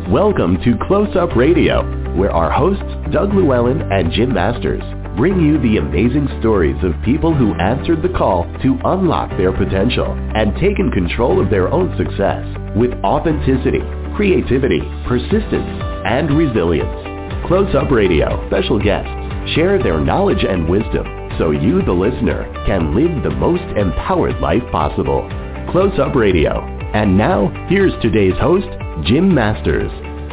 Welcome to Close Up Radio, where our hosts, Doug Llewellyn and Jim Masters, bring you the amazing stories of people who answered the call to unlock their potential and taken control of their own success with authenticity, creativity, persistence, and resilience. Close Up Radio special guests share their knowledge and wisdom so you, the listener, can live the most empowered life possible. Close Up Radio. And now, here's today's host, Jim Masters.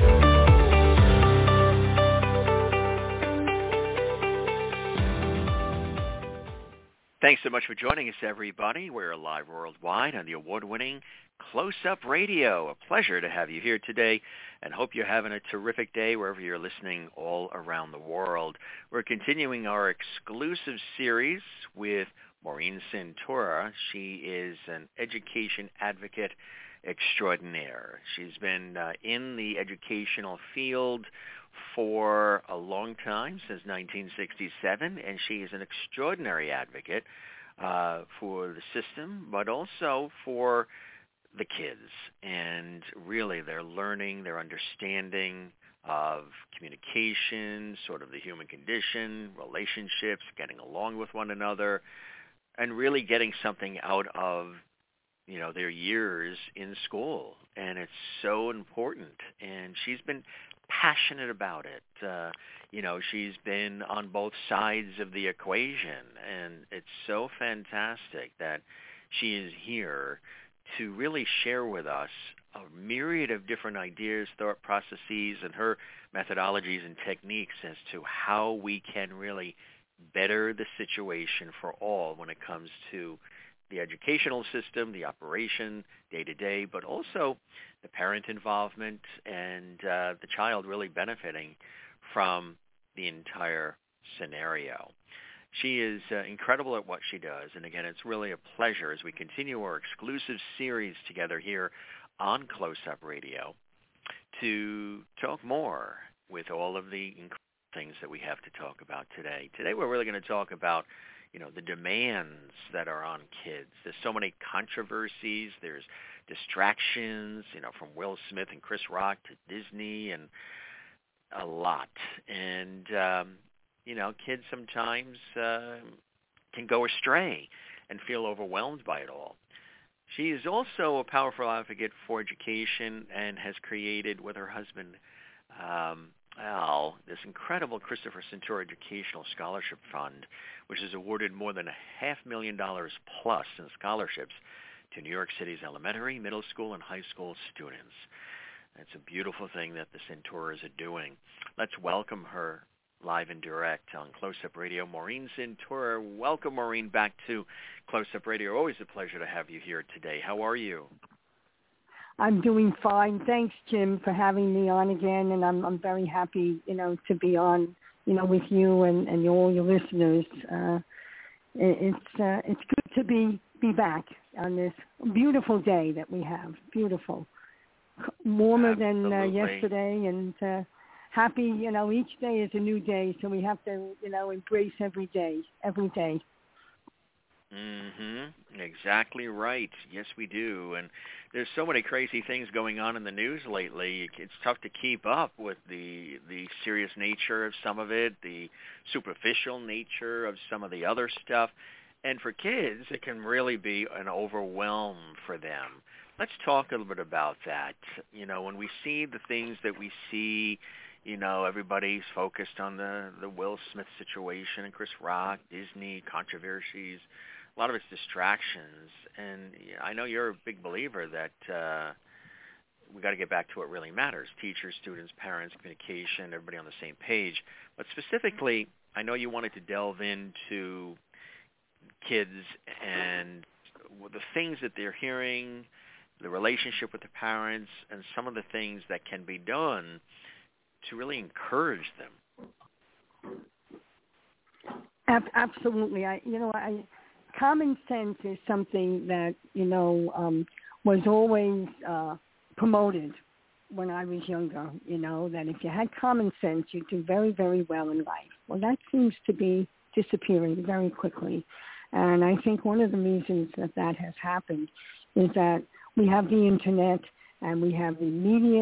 Thanks so much for joining us, everybody. We're live worldwide on the award-winning Close Up Radio. A pleasure to have you here today, and hope you're having a terrific day wherever you're listening all around the world. We're continuing our exclusive series with Maureen Cintura. She is an education advocate extraordinaire. She's been in the educational field for a long time, since 1967, and she is an extraordinary advocate for the system, but also for the kids, and really their learning, their understanding of communication, sort of the human condition, relationships, getting along with one another, and really getting something out of their years in school. And it's so important, and she's been passionate about it. She's been on both sides of the equation, and it's so fantastic that she is here to really share with us a myriad of different ideas, thought processes, and her methodologies and techniques as to how we can really better the situation for all when it comes to the educational system, the operation, day-to-day, but also the parent involvement and the child really benefiting from the entire scenario. She is incredible at what she does, and again, it's really a pleasure as we continue our exclusive series together here on Close Up Radio to talk more with all of the incredible things that we have to talk about today. Today we're really going to talk about the demands that are on kids. There's so many controversies. There's distractions, from Will Smith and Chris Rock to Disney and a lot. And, kids sometimes can go astray and feel overwhelmed by it all. She is also a powerful advocate for education and has created with her husband, Al, this incredible Christopher Cintura Educational Scholarship Fund, which has awarded more than $500,000 plus in scholarships to New York City's elementary, middle school, and high school students. It's a beautiful thing that the Cinturas are doing. Let's welcome her live and direct on Close Up Radio, Maureen Cintura. Welcome, Maureen, back to Close Up Radio. Always a pleasure to have you here today. How are you? I'm doing fine. Thanks, Jim, for having me on again, and I'm very happy, to be on, with you and all your listeners. It's good to be back on this beautiful day that we have. Beautiful, warmer than yesterday, and happy. Each day is a new day, so we have to, embrace every day. Exactly right. Yes, we do. And there's so many crazy things going on in the news lately. It's tough to keep up with the serious nature of some of it, the superficial nature of some of the other stuff. And for kids, it can really be an overwhelm for them. Let's talk a little bit about that. When we see the things that we see, everybody's focused on the Will Smith situation and Chris Rock, Disney, controversies. A lot of it's distractions, and I know you're a big believer that we got to get back to what really matters: teachers, students, parents, communication, everybody on the same page. But specifically, I know you wanted to delve into kids and the things that they're hearing, the relationship with the parents, and some of the things that can be done to really encourage them. Absolutely. Common sense is something that, was always promoted when I was younger, that if you had common sense, you'd do very, very well in life. Well, that seems to be disappearing very quickly. And I think one of the reasons that has happened is that we have the Internet and we have immediate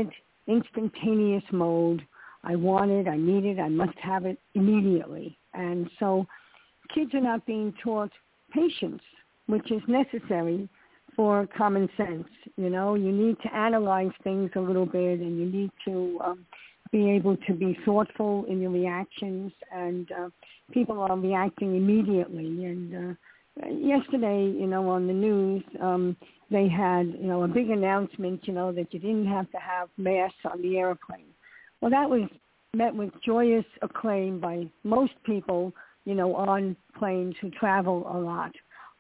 instantaneous mode. I want it, I need it, I must have it immediately. And so kids are not being taught patience, which is necessary for common sense. You know, you need to analyze things a little bit, and you need to be able to be thoughtful in your reactions, and people are reacting immediately. And yesterday, you know, on the news, they had, you know, a big announcement, you know, that you didn't have to have masks on the airplane. Well, that was met with joyous acclaim by most people, you know, on planes who travel a lot.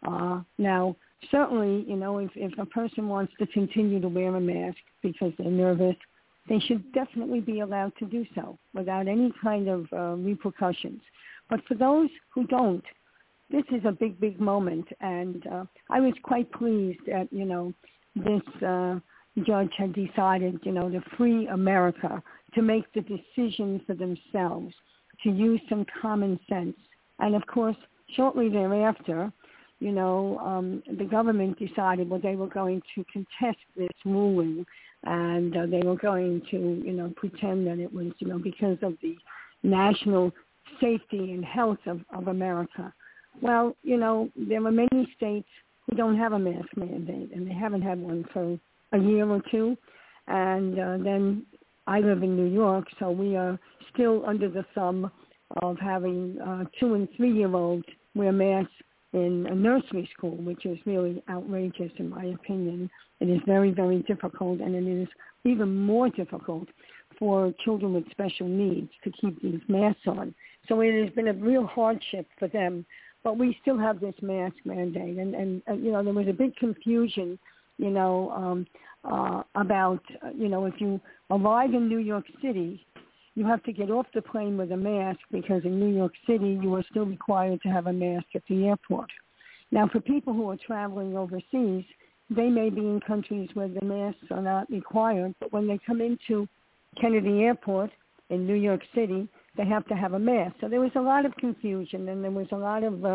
Now, certainly, you know, if a person wants to continue to wear a mask because they're nervous, they should definitely be allowed to do so without any kind of repercussions. But for those who don't, this is a big, big moment. And I was quite pleased that, you know, this judge had decided, you know, to free America, to make the decision for themselves, to use some common sense. And, of course, shortly thereafter, you know, the government decided, well, they were going to contest this ruling, and they were going to, you know, pretend that it was, you know, because of the national safety and health of America. Well, you know, there are many states who don't have a mask mandate, and they haven't had one for a year or two. And then I live in New York, so we are still under the thumb of having 2- and 3-year-olds wear masks in a nursery school, which is really outrageous in my opinion. It is very, very difficult, and it is even more difficult for children with special needs to keep these masks on. So it has been a real hardship for them, but we still have this mask mandate. And you know, there was a big confusion, you know, about, you know, if you arrive in New York City, you have to get off the plane with a mask because in New York City, you are still required to have a mask at the airport. Now, for people who are traveling overseas, they may be in countries where the masks are not required, but when they come into Kennedy Airport in New York City, they have to have a mask. So there was a lot of confusion, and there was a lot of,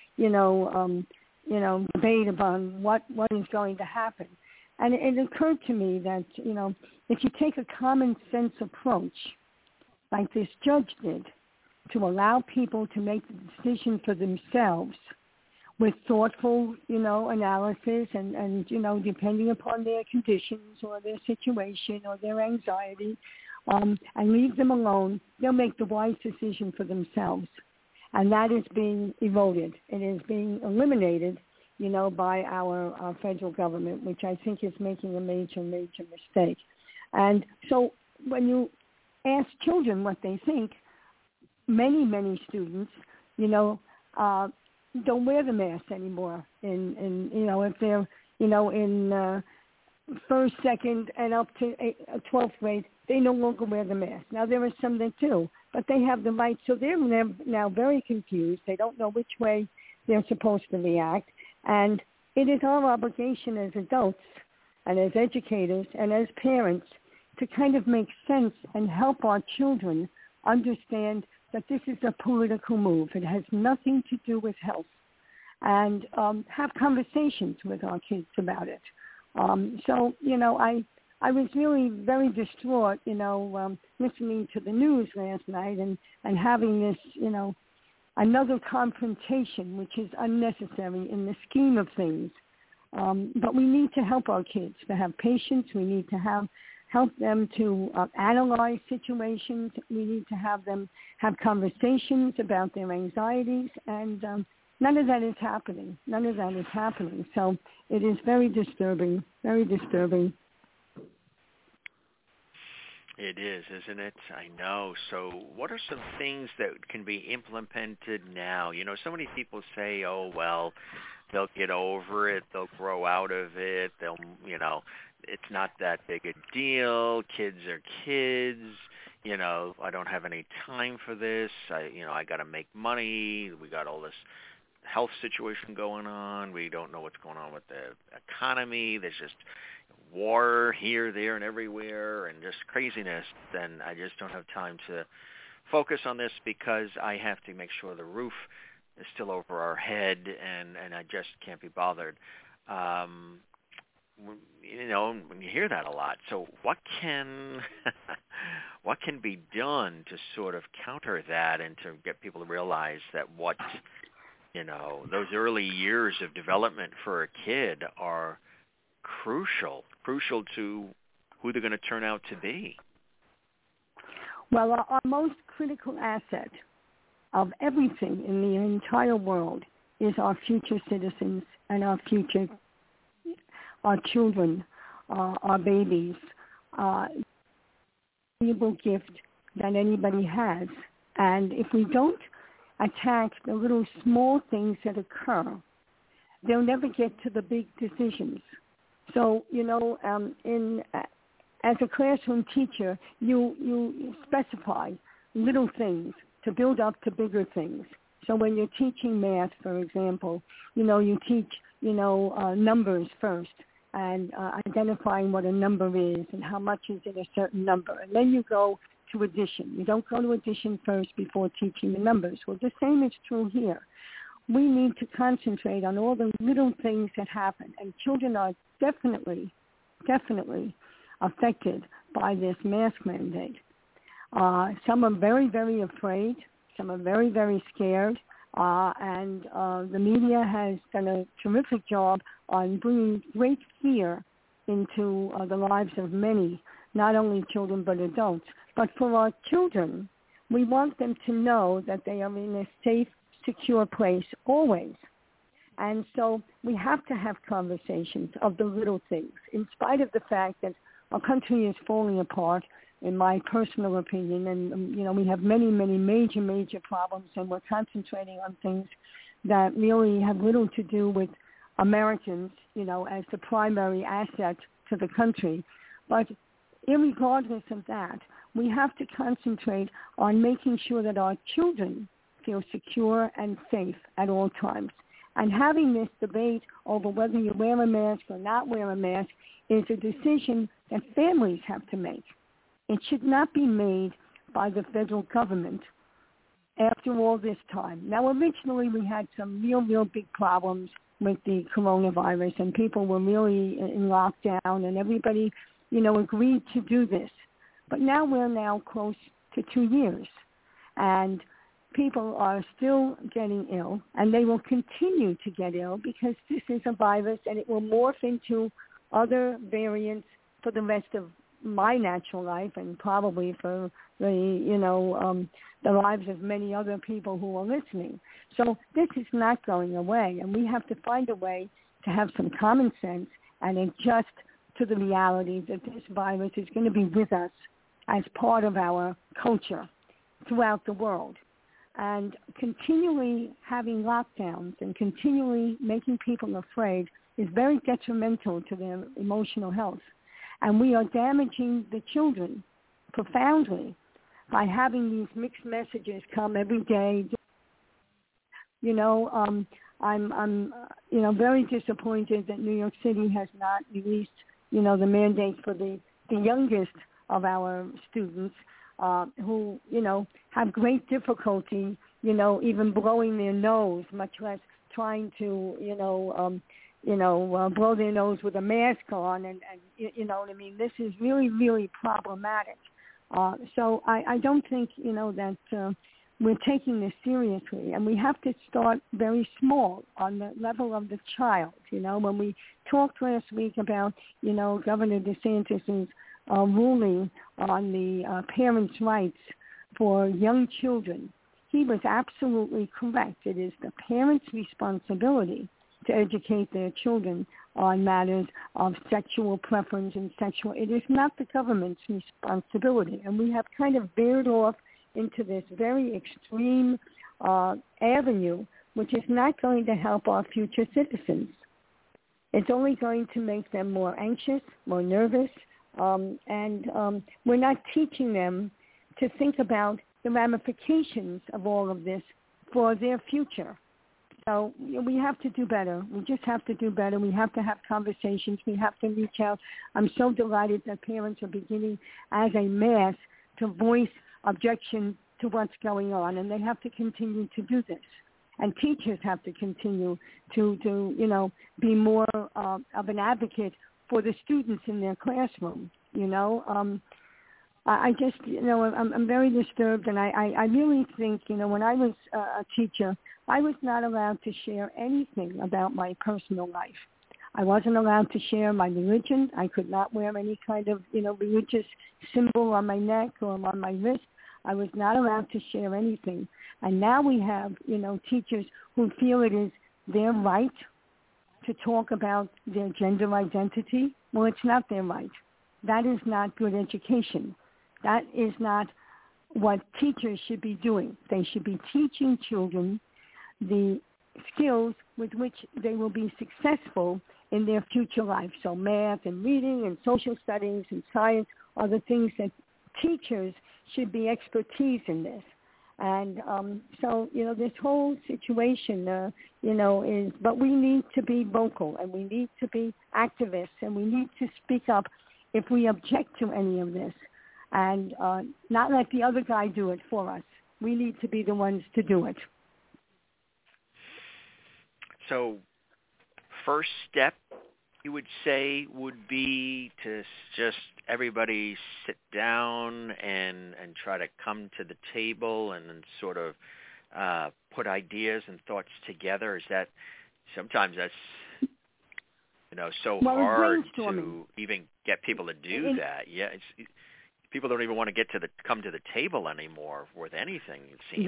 debate upon what is going to happen. And it occurred to me that, you know, if you take a common sense approach, like this judge did, to allow people to make the decision for themselves with thoughtful, you know, analysis and, you know, depending upon their conditions or their situation or their anxiety, and leave them alone, they'll make the wise decision for themselves. And that is being eroded. It is being eliminated, you know, by our federal government, which I think is making a major, major mistake. And so when you ask children what they think, many, many students, you know, don't wear the mask anymore. In you know, if they're, you know, in first, second, and up to 12th grade, they no longer wear the mask. Now, there are some that do, but they have the right. So they're now very confused. They don't know which way they're supposed to react. And it is our obligation as adults and as educators and as parents to kind of make sense and help our children understand that this is a political move. It has nothing to do with health. And have conversations with our kids about it. So, you know, I was really very distraught, you know, listening to the news last night and having this, you know, another confrontation, which is unnecessary in the scheme of things. But we need to help our kids to have patience. We need to help them to analyze situations. We need to have them have conversations about their anxieties, and none of that is happening. None of that is happening. So it is very disturbing, very disturbing. It is, isn't it? I know. So what are some things that can be implemented now? You know, so many people say, oh, well, they'll get over it. They'll grow out of it. They'll, you know, it's not that big a deal. Kids are kids. You know, I don't have any time for this. I got to make money. We got all this health situation going on. We don't know what's going on with the economy. There's just war here, there, and everywhere, and just craziness. Then I just don't have time to focus on this because I have to make sure the roof is still over our head, and I just can't be bothered. when you hear that a lot, so what can what can be done to sort of counter that and to get people to realize that what those early years of development for a kid are crucial to who they're going to turn out to be? Well, our most critical asset of everything in the entire world is our future citizens and our children, our babies. Valuable gift that anybody has. And if we don't attack the little small things that occur, they'll never get to the big decisions. So, as a classroom teacher, you specify little things to build up to bigger things. So when you're teaching math, for example, you teach, numbers first and identifying what a number is and how much is in a certain number. And then you go to addition. You don't go to addition first before teaching the numbers. Well, the same is true here. We need to concentrate on all the little things that happen. And children are definitely affected by this mask mandate. Some are very, very afraid. Some are very, very scared. And the media has done a terrific job on bringing great fear into the lives of many, not only children but adults. But for our children, we want them to know that they are in a safe, secure place always. And so we have to have conversations of the little things, in spite of the fact that our country is falling apart, in my personal opinion, and, we have many, many major problems, and we're concentrating on things that really have little to do with Americans, as the primary asset to the country. But irregardless of that, we have to concentrate on making sure that our children feel secure and safe at all times. And having this debate over whether you wear a mask or not wear a mask is a decision that families have to make. It should not be made by the federal government after all this time. Now, originally we had some real big problems with the coronavirus, and people were really in lockdown, and everybody, agreed to do this. But now we're close to 2 years, and people are still getting ill, and they will continue to get ill because this is a virus, and it will morph into other variants for the rest of my natural life, and probably for the lives of many other people who are listening. So this is not going away, and we have to find a way to have some common sense and adjust to the reality that this virus is going to be with us as part of our culture throughout the world. And continually having lockdowns and continually making people afraid is very detrimental to their emotional health. And we are damaging the children profoundly by having these mixed messages come every day. I'm very disappointed that New York City has not released, the mandate for the youngest of our students who, have great difficulty, even blowing their nose, much less trying to, blow their nose with a mask on, and you know what I mean. This is really problematic. So I don't think, that we're taking this seriously, and we have to start very small on the level of the child. When we talked last week about, Governor DeSantis's ruling on the parents' rights for young children, he was absolutely correct. It is the parents' responsibility to educate their children on matters of sexual preference and sexual. It is not the government's responsibility. And we have kind of veered off into this very extreme avenue, which is not going to help our future citizens. It's only going to make them more anxious, more nervous, and we're not teaching them to think about the ramifications of all of this for their future. So we have to do better. We just have to do better. We have to have conversations. We have to reach out. I'm so delighted that parents are beginning as a mass to voice objection to what's going on, and they have to continue to do this. And teachers have to continue to be more of an advocate for the students in their classroom. I just, I'm very disturbed, and I really think, when I was a teacher, I was not allowed to share anything about my personal life. I wasn't allowed to share my religion. I could not wear any kind of, religious symbol on my neck or on my wrist. I was not allowed to share anything. And now we have, teachers who feel it is their right to talk about their gender identity. Well, it's not their right. That is not good education. That is not what teachers should be doing. They should be teaching children the skills with which they will be successful in their future life. So math and reading and social studies and science are the things that teachers should be expertise in this. And so, this whole situation, is, but we need to be vocal, and we need to be activists, and we need to speak up if we object to any of this, and not let the other guy do it for us. We need to be the ones to do it. So first step, you would say, would be to just everybody sit down and try to come to the table and sort of put ideas and thoughts together. Is that, sometimes that's, so hard to even get people to do that. Yeah, people don't even want to come to the table anymore with anything, it seems.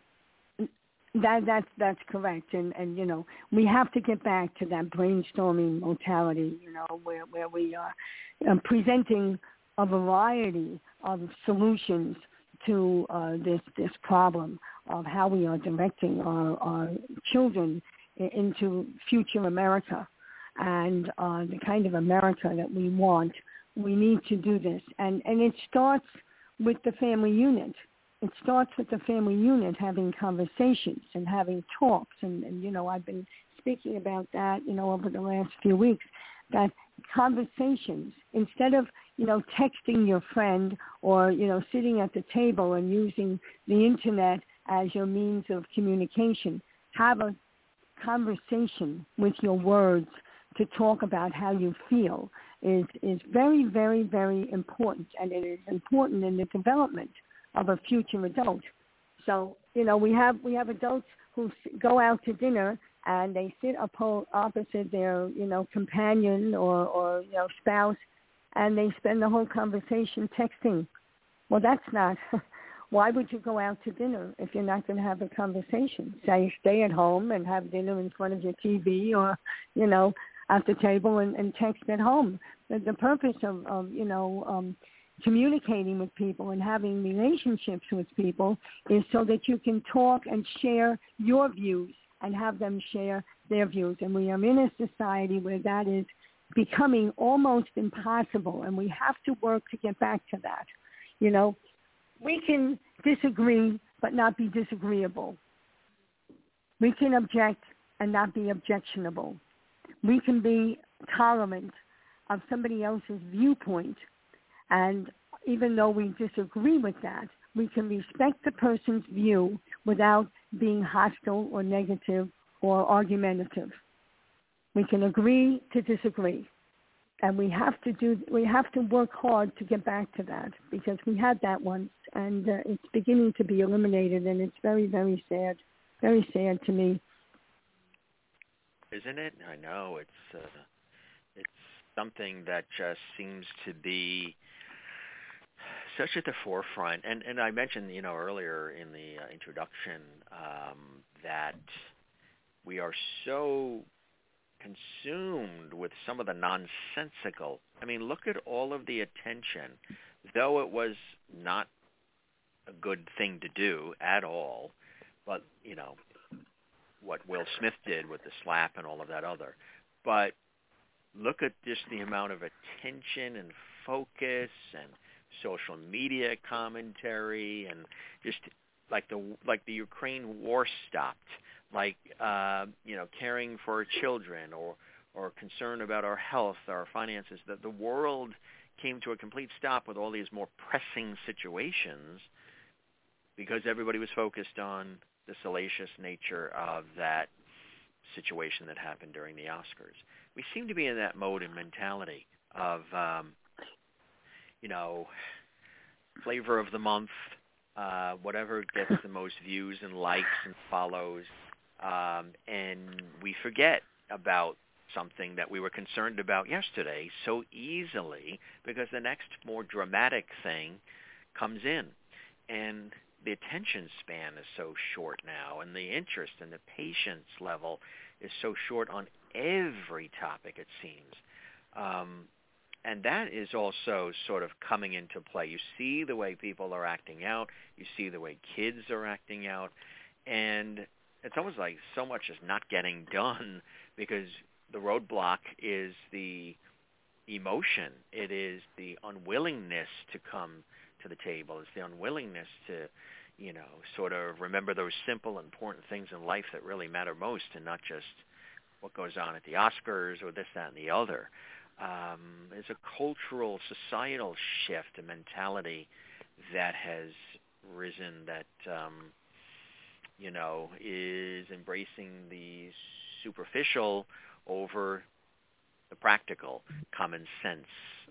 That's correct, and we have to get back to that brainstorming mentality, where we are presenting a variety of solutions to this problem of how we are directing our children into future America and the kind of America that we want. We need to do this, and it starts with the family unit. It starts with the family unit having conversations and having talks. And I've been speaking about that, over the last few weeks, that conversations, instead of, texting your friend or, sitting at the table and using the Internet as your means of communication, have a conversation with your words to talk about how you feel is very, very, very important. And it is important in the development of a future adult. So, we have adults who go out to dinner and they sit opposite their, companion or spouse, and they spend the whole conversation texting. Well, that's not, why would you go out to dinner if you're not going to have a conversation? Say, stay at home and have dinner in front of your TV or, at the table and text at home. The purpose of communicating with people and having relationships with people is so that you can talk and share your views and have them share their views. And we are in a society where that is becoming almost impossible, and we have to work to get back to that. We can disagree but not be disagreeable. We can object and not be objectionable. We can be tolerant of somebody else's viewpoint, and even though we disagree with that, we can respect the person's view without being hostile or negative or argumentative. We can agree to disagree, and we have to work hard to get back to that, because we had that once, and it's beginning to be eliminated, and it's very, very sad to me. Isn't it? I know it's something that just seems to be such at the forefront. And I mentioned, earlier in the introduction that we are so consumed with some of the nonsensical. I mean, look at all of the attention, though it was not a good thing to do at all, but, what Will Smith did with the slap and all of that other. But look at just the amount of attention and focus and social media commentary, and just like the Ukraine war stopped, caring for our children or concern about our health, our finances, that the world came to a complete stop with all these more pressing situations because everybody was focused on the salacious nature of that situation that happened during the Oscars. we seem to be in that mode and mentality of, flavor of the month, whatever gets the most views and likes and follows, and we forget about something that we were concerned about yesterday so easily because the next more dramatic thing comes in. And the attention span is so short now, and the interest and the patience level is so short on every topic, it seems. And that is also sort of coming into play. You see the way people are acting out. You see the way kids are acting out. And it's almost like so much is not getting done because the roadblock is the emotion. It is the unwillingness to come to the table. It's the unwillingness to, sort of remember those simple, important things in life that really matter most and not just what goes on at the Oscars or this, that, and the other. There's a cultural, societal shift, a mentality that has risen that, is embracing the superficial over the practical, common sense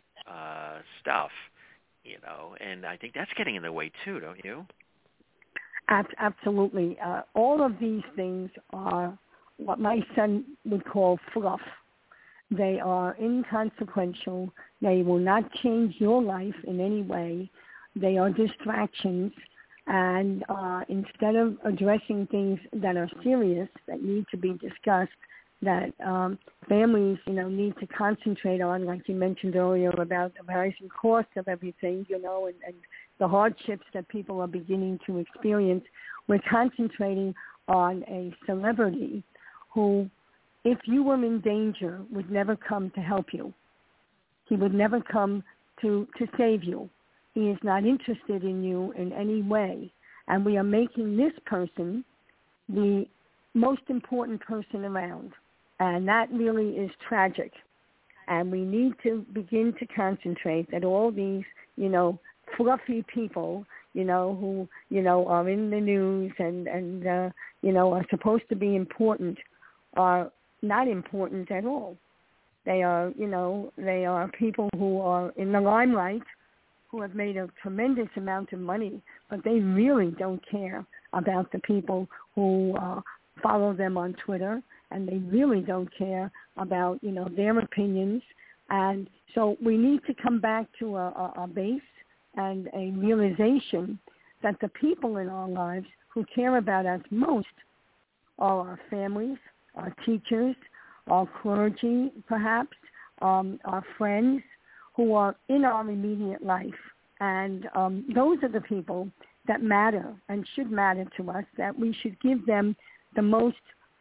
stuff, and I think that's getting in the way too, don't you? Absolutely. All of these things are what my son would call fluff. They are inconsequential. They will not change your life in any way. They are distractions. And instead of addressing things that are serious, that need to be discussed, that families, need to concentrate on, like you mentioned earlier about the rising cost of everything, and the hardships that people are beginning to experience, we're concentrating on a celebrity who, if you were in danger, would never come to help you. He would never come to save you. He is not interested in you in any way. And we are making this person the most important person around. And that really is tragic. And we need to begin to concentrate that all these, fluffy people, who, are in the news and are supposed to be important, are not important at all. They are, they are people who are in the limelight, who have made a tremendous amount of money, but they really don't care about the people who follow them on Twitter, and they really don't care about, their opinions. And so we need to come back to a base and a realization that the people in our lives who care about us most are our families, our teachers, our clergy, perhaps, our friends who are in our immediate life. And those are the people that matter and should matter to us, that we should give them the most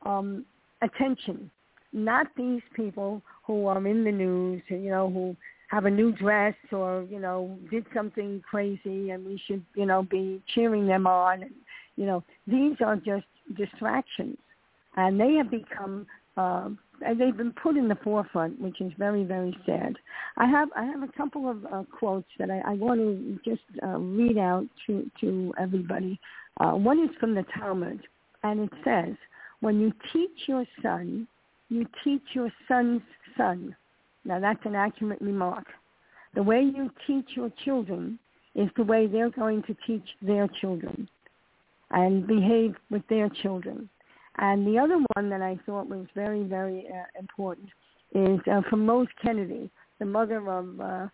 attention, not these people who are in the news, who have a new dress or, did something crazy and we should, be cheering them on. These are just distractions. And they have become, they've been put in the forefront, which is very, very sad. I have a couple of quotes that I want to just read out to everybody. One is from the Talmud, and it says, when you teach your son, you teach your son's son. Now, that's an accurate remark. The way you teach your children is the way they're going to teach their children and behave with their children. And the other one that I thought was very, very important is from Rose Kennedy, the mother of,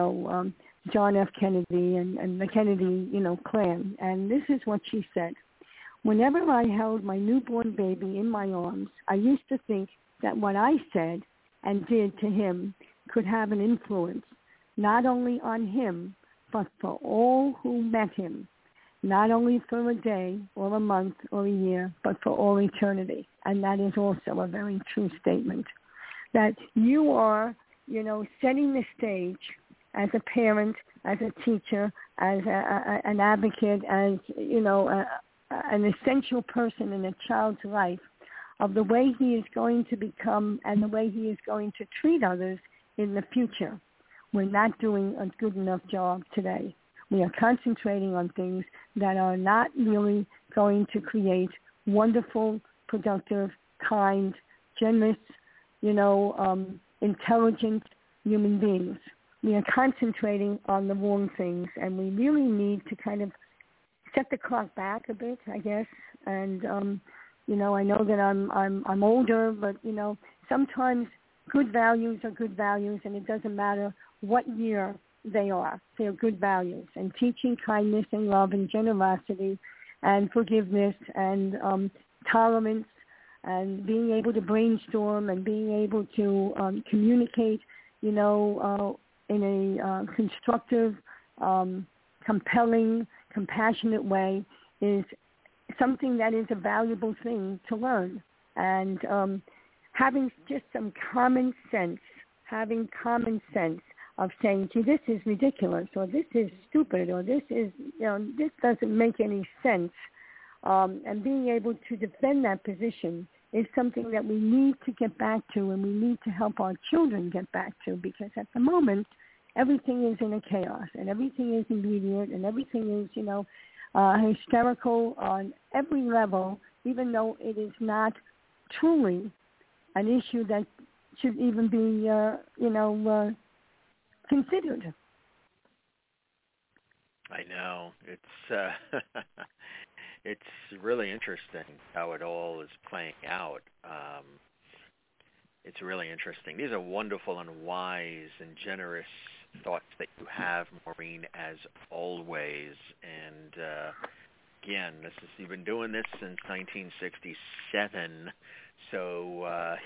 John F. Kennedy and the Kennedy, clan. And this is what she said. Whenever I held my newborn baby in my arms, I used to think that what I said and did to him could have an influence, not only on him, but for all who met him, not only for a day or a month or a year, but for all eternity. And that is also a very true statement, that you are, setting the stage as a parent, as a teacher, as an advocate, as, an essential person in a child's life, of the way he is going to become and the way he is going to treat others in the future. We're not doing a good enough job today. We are concentrating on things that are not really going to create wonderful, productive, kind, generous intelligent human beings. We are concentrating on the wrong things, and we really need to kind of set the clock back a bit, I guess. And I know that I'm older, but sometimes good values are good values, and it doesn't matter what year they are. They're good values. And teaching kindness and love and generosity and forgiveness and tolerance and being able to brainstorm and being able to communicate, in a constructive, compelling, compassionate way is something that is a valuable thing to learn. And having just some common sense of saying, gee, this is ridiculous, or this is stupid, or this is, this doesn't make any sense. And being able to defend that position is something that we need to get back to, and we need to help our children get back to, because at the moment, everything is in a chaos, and everything is immediate, and everything is, hysterical on every level, even though it is not truly an issue that should even be, considered. I know. It's it's really interesting how it all is playing out. It's really interesting. These are wonderful and wise and generous thoughts that you have, Maureen, as always. And again, you've been doing this since 1967, so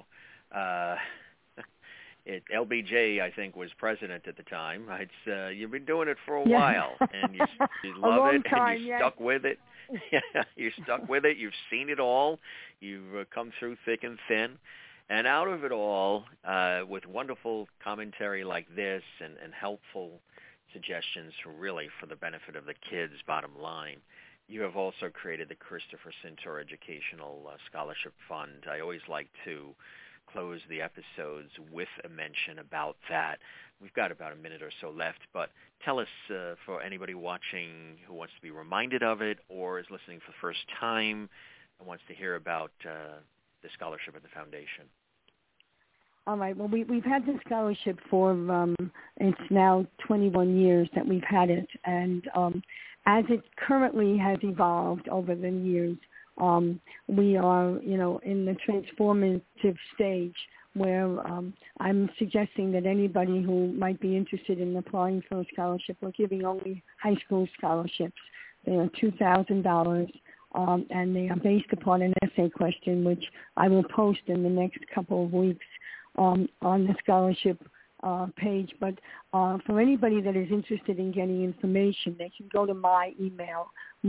LBJ, I think, was president at the time. You've been doing it for a while, and you love it, and you're stuck with it. You're stuck with it. You've seen it all. You've come through thick and thin. And out of it all, with wonderful commentary like this and helpful suggestions for the benefit of the kids, bottom line, you have also created the Christopher Cintor Educational Scholarship Fund. I always like to close the episodes with a mention about that. We've got about a minute or so left, but tell us, for anybody watching who wants to be reminded of it or is listening for the first time and wants to hear about the scholarship at the foundation. All right. Well, we've had the scholarship for, it's now 21 years that we've had it. And as it currently has evolved over the years, we are, in the transformative stage where I'm suggesting that anybody who might be interested in applying for a scholarship, we're giving only high school scholarships. They are $2,000. And they are based upon an essay question, which I will post in the next couple of weeks on the scholarship page. But for anybody that is interested in getting information, they can go to my email,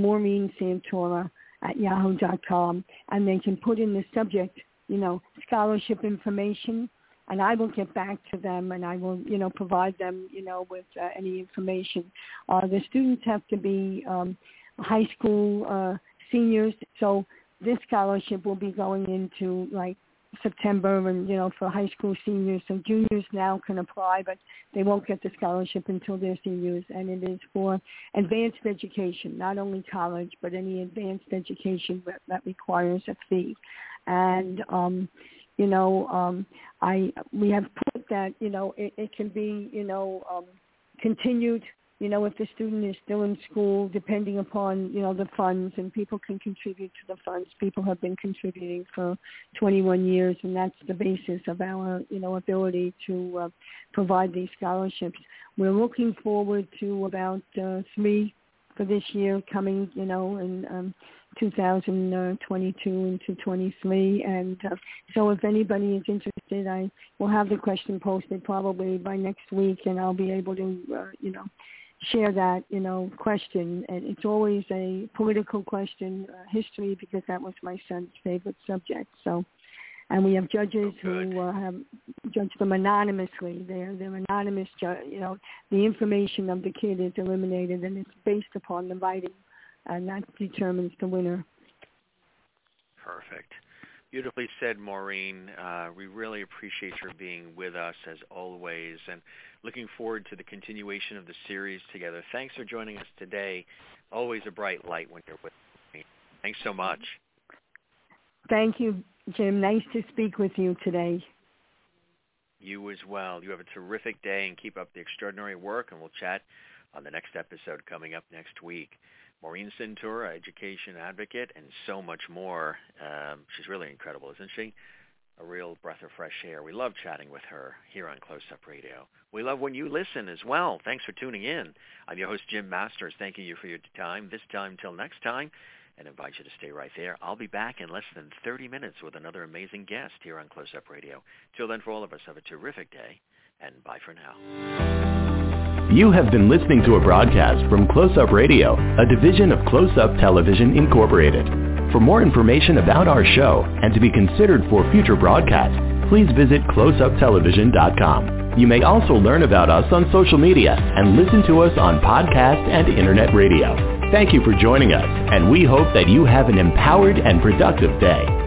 maureensantora@yahoo.com, and they can put in the subject, scholarship information, and I will get back to them, and I will, provide them, with any information. The students have to be high school seniors, so this scholarship will be going into September and, for high school seniors. So juniors now can apply, but they won't get the scholarship until they're seniors. And it is for advanced education, not only college, but any advanced education that requires a fee. And, we have put that, it can be, continued, if the student is still in school, depending upon, the funds, and people can contribute to the funds. People have been contributing for 21 years, and that's the basis of our, ability to provide these scholarships. We're looking forward to about 3 for this year coming, in 2022 into 23. And so if anybody is interested, I will have the question posted probably by next week, and I'll be able to, share that, question. And it's always a political question, history, because that was my son's favorite subject. So, and we have judges who have judged them anonymously. They're anonymous. The information of the kid is eliminated, and it's based upon the writing, and that determines the winner. Perfect. Beautifully said, Maureen. We really appreciate your being with us as always, and looking forward to the continuation of the series together. Thanks for joining us today. Always a bright light when you're with me. Thanks so much. Thank you Jim. Nice to speak with you today. You as well. You have a terrific day and keep up the extraordinary work, and we'll chat on the next episode coming up next week. Maureen Cintura, education advocate, and so much more. She's really incredible, isn't she? A real breath of fresh air. We love chatting with her here on Close Up Radio. We love when you listen as well. Thanks for tuning in. I'm your host, Jim Masters, thanking you for your time, this time till next time, and invite you to stay right there. I'll be back in less than 30 minutes with another amazing guest here on Close Up Radio. Till then, for all of us, have a terrific day, and bye for now. You have been listening to a broadcast from Close Up Radio, a division of Close Up Television Incorporated. For more information about our show and to be considered for future broadcasts, please visit closeuptelevision.com. You may also learn about us on social media and listen to us on podcast and internet radio. Thank you for joining us, and we hope that you have an empowered and productive day.